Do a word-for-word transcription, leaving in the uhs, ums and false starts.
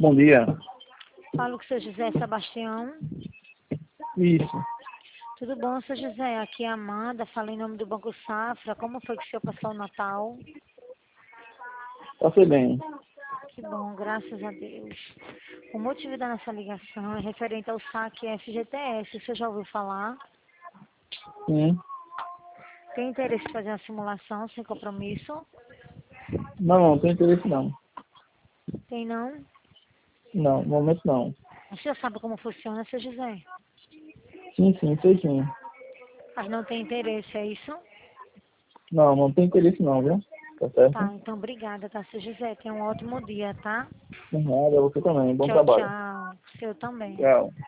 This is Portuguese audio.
Bom dia. Falo com o seu José Sebastião. Isso. Tudo bom, seu José? Aqui é a Amanda, falo em nome do Banco Safra. Como foi que o senhor passou o Natal? Passei bem. Que bom, graças a Deus. O motivo da nossa ligação é referente ao saque F G T S. O senhor já ouviu falar? Sim. Tem interesse em fazer uma simulação sem compromisso? Não, não tem interesse não. Tem não? Não, no momento não. O senhor sabe como funciona, seu José? Sim, sim, sei sim. Mas não tem interesse, é isso? Não, não tem interesse não, viu? Tá certo? Tá, então obrigada, tá, seu José? Tenha um ótimo dia, tá? Não nada, você também. Bom Tchau, trabalho. tchau. Seu também. Tchau.